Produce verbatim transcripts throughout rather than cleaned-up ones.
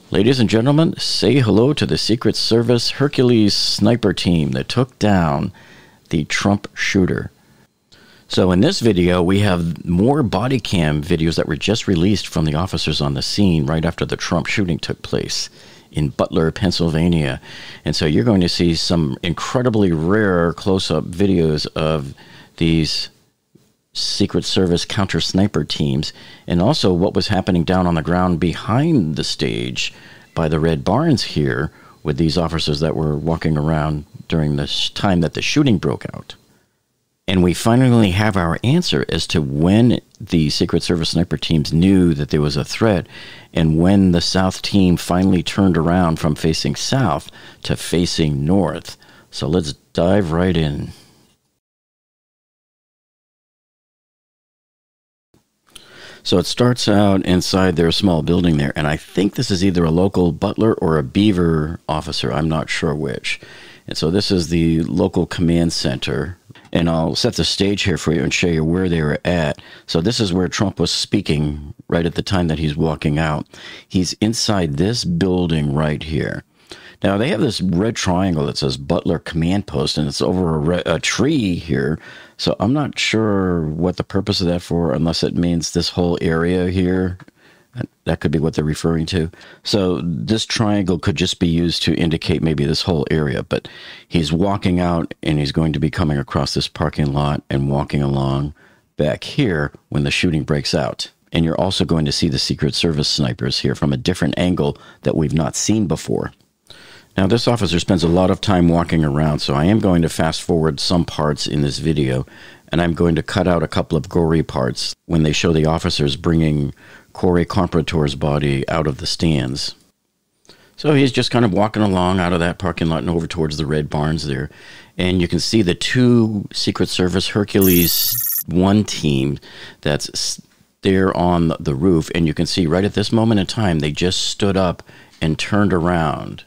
Ladies and gentlemen, say hello to the Secret Service Hercules sniper team that took down the Trump shooter. So in this video, we have more body cam videos that were just released from the officers on the scene right after the Trump shooting took place in Butler, Pennsylvania. And so you're going to see some incredibly rare close-up videos of these Secret Service counter sniper teams, and also what was happening down on the ground behind the stage by the Red Barns here with these officers that were walking around during the time that the shooting broke out. And we finally have our answer as to when the Secret Service sniper teams knew that there was a threat and when the South team finally turned around from facing south to facing north. So let's dive right in. So it starts out inside their small building there, and I think this is either a local butler or a beaver officer. I'm not sure which. And so this is the local command center, and I'll set the stage here for you and show you where they were at. So this is where Trump was speaking right at the time that he's walking out. He's inside this building right here. Now, they have this red triangle that says Butler Command Post, and it's over a, re a tree here. So I'm not sure what the purpose of that for, unless it means this whole area here. That could be what they're referring to. So this triangle could just be used to indicate maybe this whole area. But he's walking out, and he's going to be coming across this parking lot and walking along back here when the shooting breaks out. And you're also going to see the Secret Service snipers here from a different angle that we've not seen before. Now, this officer spends a lot of time walking around, so I am going to fast forward some parts in this video, and I'm going to cut out a couple of gory parts when they show the officers bringing Corey Carpenter's body out of the stands. So he's just kind of walking along out of that parking lot and over towards the Red Barns there, and you can see the two Secret Service Hercules one team that's there on the roof, and you can see right at this moment in time, they just stood up and turned around.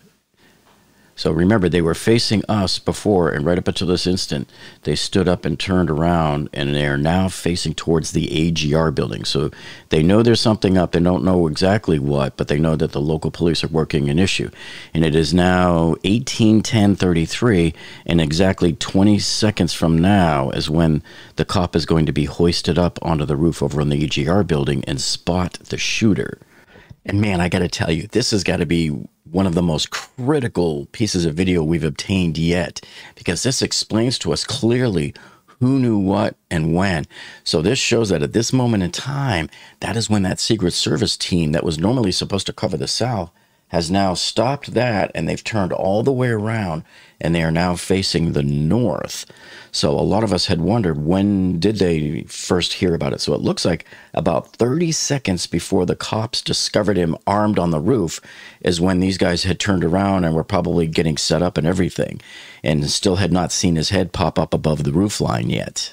So remember, they were facing us before, and right up until this instant, they stood up and turned around, and they are now facing towards the A G R building. So they know there's something up. They don't know exactly what, but they know that the local police are working an issue. And it is now eighteen ten thirty-three, and exactly twenty seconds from now is when the cop is going to be hoisted up onto the roof over on the A G R building and spot the shooter. And man, I got to tell you, this has got to be one of the most critical pieces of video we've obtained yet, because this explains to us clearly who knew what and when. So this shows that at this moment in time, that is when that Secret Service team that was normally supposed to cover the South has now stopped that, and they've turned all the way around, and they are now facing the north. So a lot of us had wondered, when did they first hear about it? So it looks like about thirty seconds before the cops discovered him armed on the roof is when these guys had turned around and were probably getting set up and everything, and still had not seen his head pop up above the roof line yet.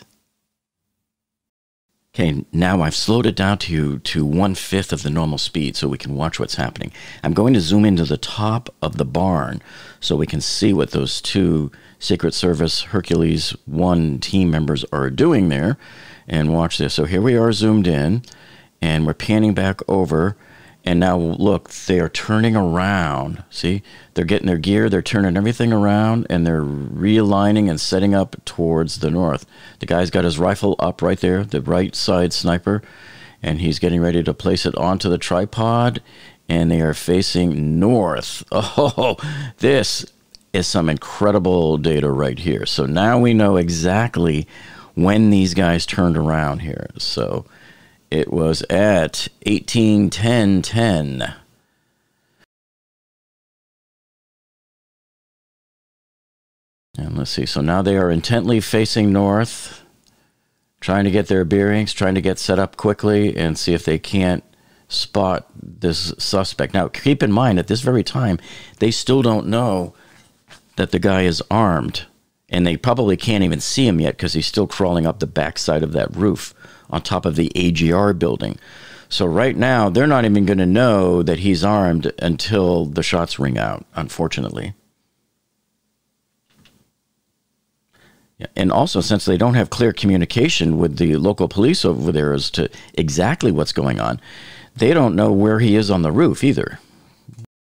Okay, now I've slowed it down to you to one-fifth of the normal speed so we can watch what's happening. I'm going to zoom into the top of the barn so we can see what those two Secret Service Hercules one team members are doing there, and watch this. So here we are zoomed in, and we're panning back over, and now look, they are turning around. See, they're getting their gear, they're turning everything around, and they're realigning and setting up towards the north. The guy's got his rifle up right there, the right side sniper, and he's getting ready to place it onto the tripod, and they are facing north. Oh, this is some incredible data right here. So now we know exactly when these guys turned around here. So it was at eighteen ten ten. And let's see, so now they are intently facing north, trying to get their bearings, trying to get set up quickly and see if they can't spot this suspect. Now, keep in mind, at this very time, they still don't know that the guy is armed, and they probably can't even see him yet because he's still crawling up the backside of that roof on top of the A G R building. So right now, they're not even going to know that he's armed until the shots ring out, unfortunately. Yeah, and also, since they don't have clear communication with the local police over there as to exactly what's going on, they don't know where he is on the roof either.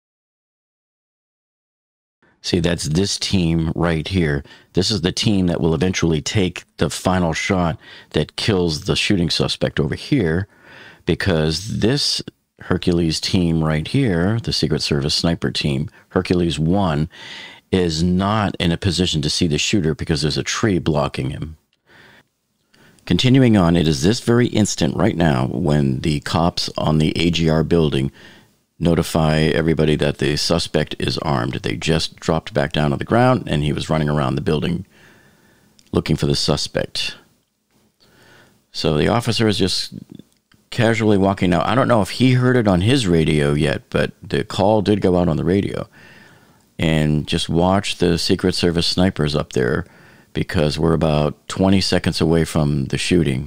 See, that's this team right here. This is the team that will eventually take the final shot that kills the shooting suspect over here, because this Hercules team right here, the Secret Service sniper team, Hercules one, is not in a position to see the shooter because there's a tree blocking him. Continuing on, it is this very instant right now when the cops on the A G R building notify everybody that the suspect is armed. They just dropped back down on the ground, and he was running around the building looking for the suspect. So the officer is just casually walking out. I don't know if he heard it on his radio yet, but the call did go out on the radio. And just watch the Secret Service snipers up there, because we're about twenty seconds away from the shooting.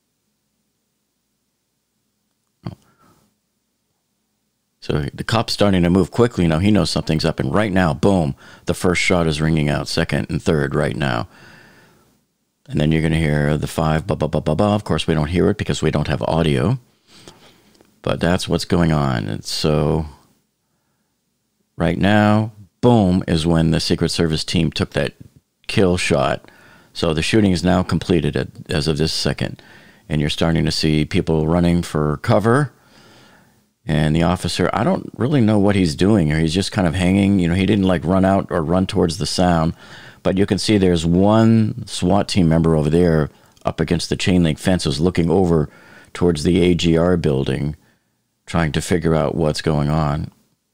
So the cop's starting to move quickly now. He knows something's up, and right now, boom, the first shot is ringing out, second and third right now. And then you're going to hear the five, ba ba ba ba ba. Of course, we don't hear it because we don't have audio, but that's what's going on. And so right now, boom, is when the Secret Service team took that kill shot. So the shooting is now completed at, as of this second, and you're starting to see people running for cover. And the officer, I don't really know what he's doing here. He's just kind of hanging. You know, he didn't like run out or run towards the sound. But you can see there's one SWAT team member over there up against the chain link fences looking over towards the A G R building, trying to figure out what's going on.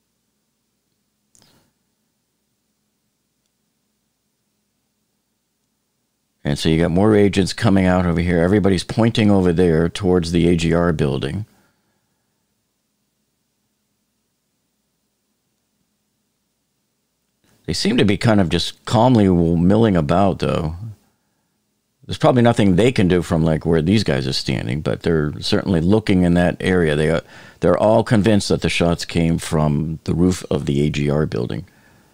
And so you got more agents coming out over here. Everybody's pointing over there towards the A G R building. They seem to be kind of just calmly milling about, though. There's probably nothing they can do from like where these guys are standing, but they're certainly looking in that area. They are, they're all convinced that the shots came from the roof of the A G R building.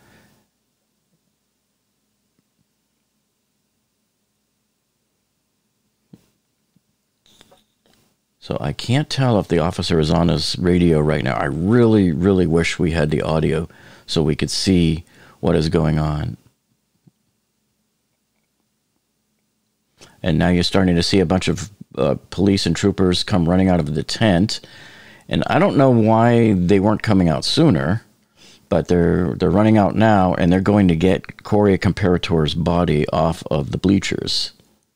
So I can't tell if the officer is on his radio right now. I really, really wish we had the audio so we could see what is going on. And now you're starting to see a bunch of uh, police and troopers come running out of the tent. And I don't know why they weren't coming out sooner, but they're they're running out now, and they're going to get Corey Comparator's body off of the bleachers,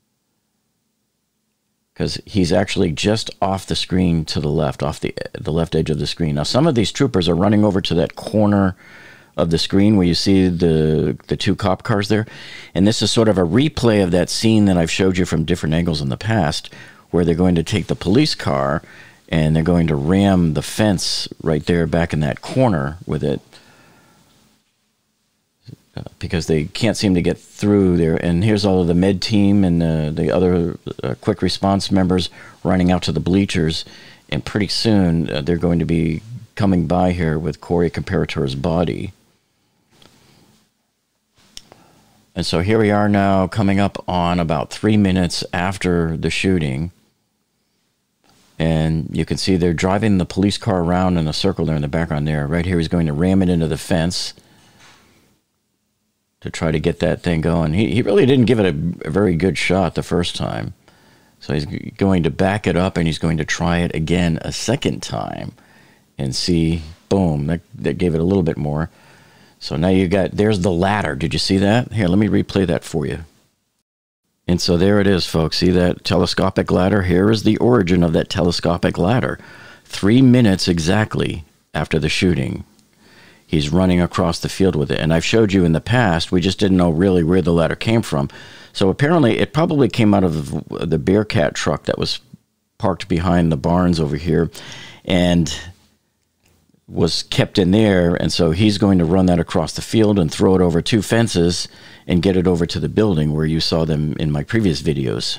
because he's actually just off the screen to the left, off the the left edge of the screen. Now, some of these troopers are running over to that corner of the screen where you see the the two cop cars there. And this is sort of a replay of that scene that I've showed you from different angles in the past, where they're going to take the police car and they're going to ram the fence right there back in that corner with it, uh, because they can't seem to get through there. And here's all of the med team and uh, the other uh, quick response members running out to the bleachers. And pretty soon uh, they're going to be coming by here with Corey Comparator's body. And so here we are now, coming up on about three minutes after the shooting. And you can see they're driving the police car around in a circle there in the background there. Right here, he's going to ram it into the fence to try to get that thing going. He, he really didn't give it a, a very good shot the first time. So he's going to back it up, and he's going to try it again a second time and see, boom, that, that gave it a little bit more. So now you got, there's the ladder. Did you see that? Here, let me replay that for you. And so there it is, folks. See that telescopic ladder? Here is the origin of that telescopic ladder. Three minutes exactly after the shooting, he's running across the field with it. And I've showed you in the past, we just didn't know really where the ladder came from. So apparently it probably came out of the Bearcat truck that was parked behind the barns over here and was kept in there. And so he's going to run that across the field and throw it over two fences and get it over to the building where you saw them in my previous videos.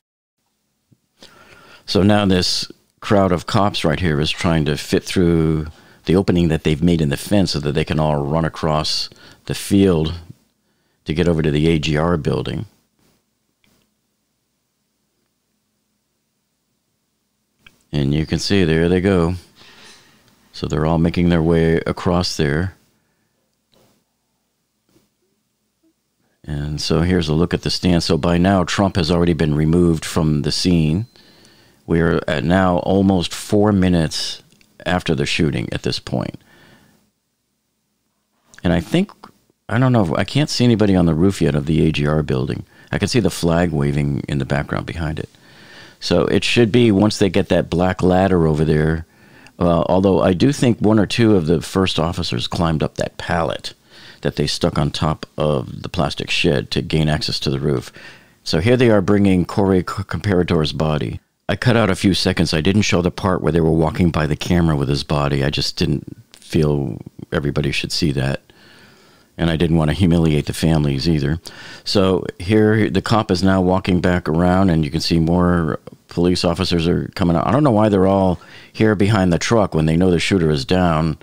So now this crowd of cops right here is trying to fit through the opening that they've made in the fence so that they can all run across the field to get over to the A G R building. And you can see, there they go. So they're all making their way across there. And so here's a look at the stand. So by now, Trump has already been removed from the scene. We're at now almost four minutes after the shooting at this point. And I think, I don't know, I can't see anybody on the roof yet of the A G R building. I can see the flag waving in the background behind it. So it should be, once they get that black ladder over there, uh, although I do think one or two of the first officers climbed up that pallet that they stuck on top of the plastic shed to gain access to the roof. So here they are bringing Corey Comparator's body. I cut out a few seconds. I didn't show the part where they were walking by the camera with his body. I just didn't feel everybody should see that. And I didn't want to humiliate the families either. So here the cop is now walking back around, and you can see more police officers are coming out. I don't know why they're all here behind the truck when they know the shooter is down.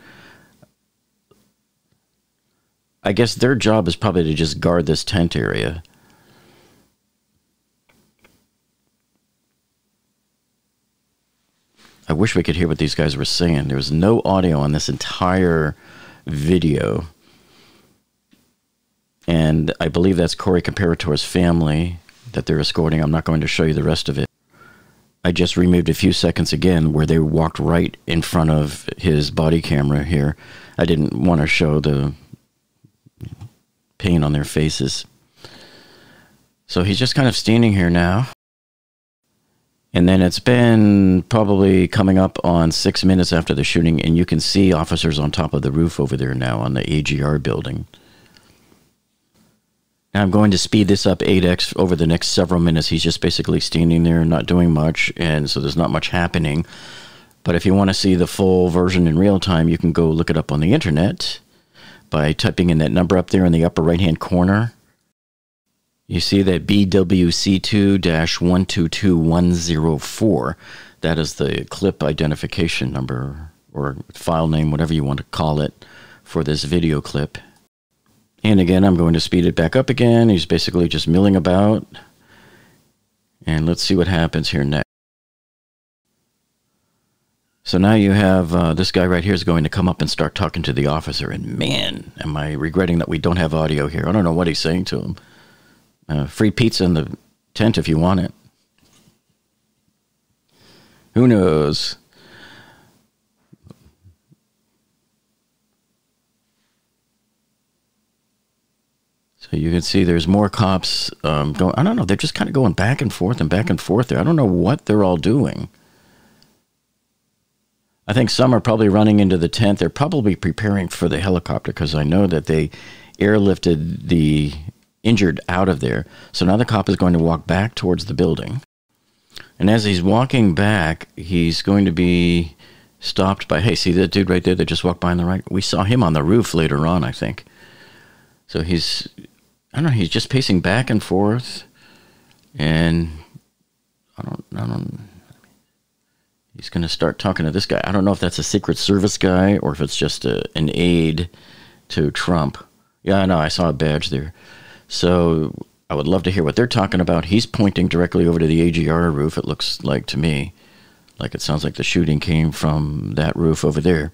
I guess their job is probably to just guard this tent area. I wish we could hear what these guys were saying. There was no audio on this entire video. And I believe that's Corey Comparator's family that they're escorting. I'm not going to show you the rest of it. I just removed a few seconds again where they walked right in front of his body camera here. I didn't want to show the pain on their faces. So he's just kind of standing here now. And then it's been probably coming up on six minutes after the shooting, and you can see officers on top of the roof over there now on the A G R building. Now I'm going to speed this up eight X over the next several minutes. He's just basically standing there, not doing much, and so there's not much happening. But if you want to see the full version in real time, you can go look it up on the internet by typing in that number up there in the upper right-hand corner. You see that B W C two dash one two two one zero four. That is the clip identification number, or file name, whatever you want to call it, for this video clip. And again, I'm going to speed it back up again. He's basically just milling about. And let's see what happens here next. So now you have uh, this guy right here is going to come up and start talking to the officer. And man, am I regretting that we don't have audio here. I don't know what he's saying to him. Uh, free pizza in the tent if you want it. Who knows? So you can see there's more cops um, going. I don't know. They're just kind of going back and forth and back and forth there. I don't know what they're all doing. I think some are probably running into the tent. They're probably preparing for the helicopter, because I know that they airlifted the injured out of there. So now the cop is going to walk back towards the building. And as he's walking back, he's going to be stopped by, hey, see that dude right there that just walked by on the right? We saw him on the roof later on, I think. So he's, I don't know, he's just pacing back and forth. And I don't, I don't, he's going to start talking to this guy. I don't know if that's a Secret Service guy or if it's just a, an aide to Trump. Yeah, I know, I saw a badge there. So I would love to hear what they're talking about. He's pointing directly over to the A G R roof, it looks like to me. Like it sounds like the shooting came from that roof over there.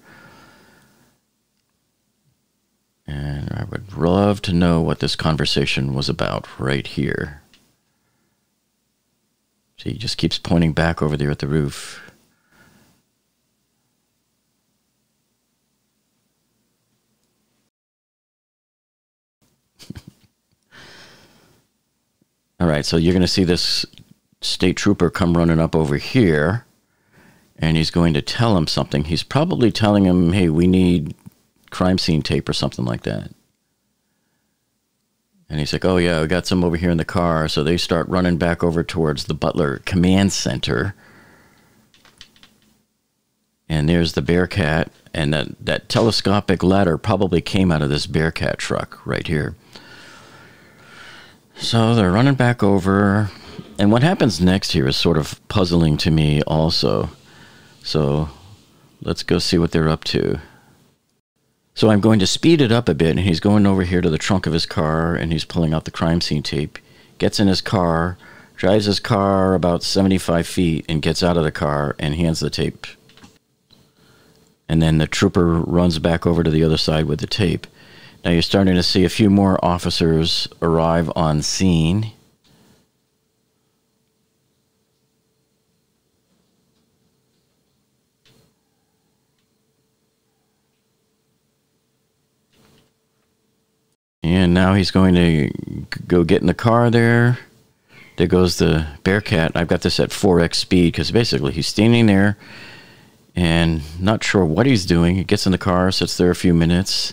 And I would love to know what this conversation was about right here. See, he just keeps pointing back over there at the roof. All right, so you're going to see this state trooper come running up over here, and he's going to tell him something. He's probably telling him, hey, we need crime scene tape or something like that. And he's like, oh, yeah, we got some over here in the car. So they start running back over towards the Butler Command Center. And there's the Bearcat, and that, that telescopic ladder probably came out of this Bearcat truck right here. So they're running back over, and what happens next here is sort of puzzling to me also. So let's go see what they're up to. So I'm going to speed it up a bit, and he's going over here to the trunk of his car, and he's pulling out the crime scene tape, gets in his car, drives his car about seventy-five feet, and gets out of the car and hands the tape. And then the trooper runs back over to the other side with the tape. Now you're starting to see a few more officers arrive on scene. And now he's going to go get in the car there. There goes the Bearcat. I've got this at four X speed because basically he's standing there and not sure what he's doing. He gets in the car, sits there a few minutes.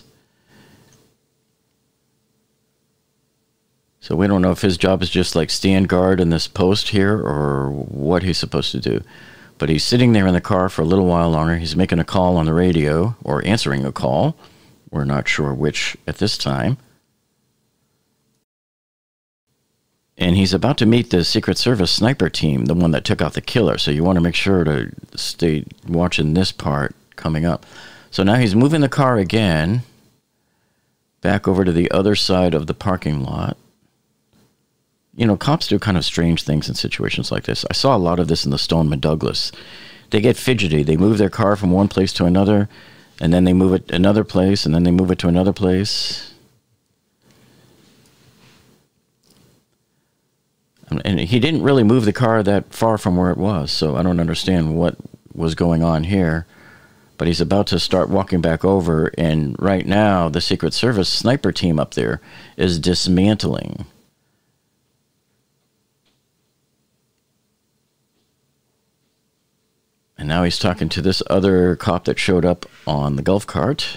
So we don't know if his job is just like stand guard in this post here or what he's supposed to do. But he's sitting there in the car for a little while longer. He's making a call on the radio or answering a call. We're not sure which at this time. And he's about to meet the Secret Service sniper team, the one that took out the killer. So you want to make sure to stay watching this part coming up. So now he's moving the car again back over to the other side of the parking lot. You know, cops do kind of strange things in situations like this. I saw a lot of this in the Stoneman Douglas. They get fidgety. They move their car from one place to another, and then they move it another place, and then they move it to another place. And he didn't really move the car that far from where it was, so I don't understand what was going on here. But he's about to start walking back over, and right now the Secret Service sniper team up there is dismantling. And now he's talking to this other cop that showed up on the golf cart.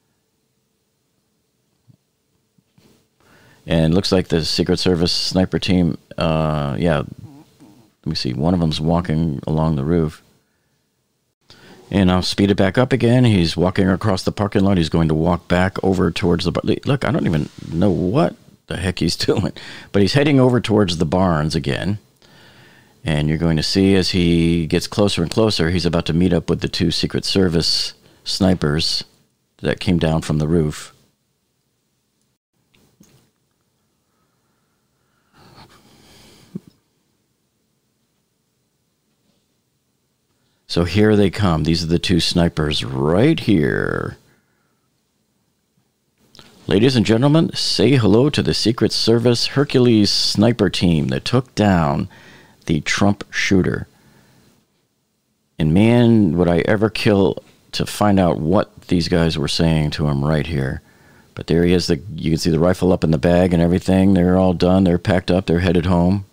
And looks like the Secret Service sniper team, uh, yeah, let me see, one of them's walking along the roof. And I'll speed it back up again. He's walking across the parking lot. He's going to walk back over towards the... Look, I don't even know what the heck he's doing. But he's heading over towards the barns again. And you're going to see as he gets closer and closer, he's about to meet up with the two Secret Service snipers that came down from the roof. So here they come. These are the two snipers right here. Ladies and gentlemen, say hello to the Secret Service Hercules sniper team that took down the Trump shooter. And man, would I ever kill to find out what these guys were saying to him right here. But there he is. The, you can see the rifle up in the bag and everything. They're all done. They're packed up. They're headed home.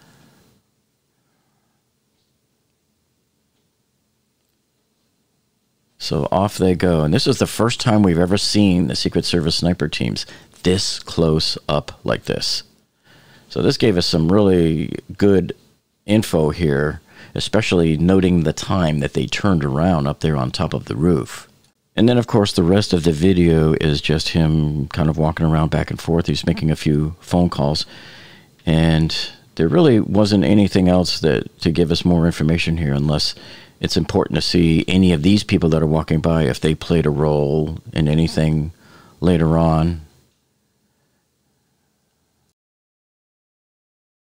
So off they go. And this is the first time we've ever seen the Secret Service sniper teams this close up like this. So this gave us some really good info here, especially noting the time that they turned around up there on top of the roof. And then, of course, the rest of the video is just him kind of walking around back and forth. He's making a few phone calls. And there really wasn't anything else that to give us more information here, unless it's important to see any of these people that are walking by, if they played a role in anything later on.